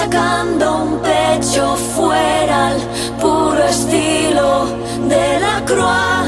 sacando un pecho fuera al puro estilo de la Croix.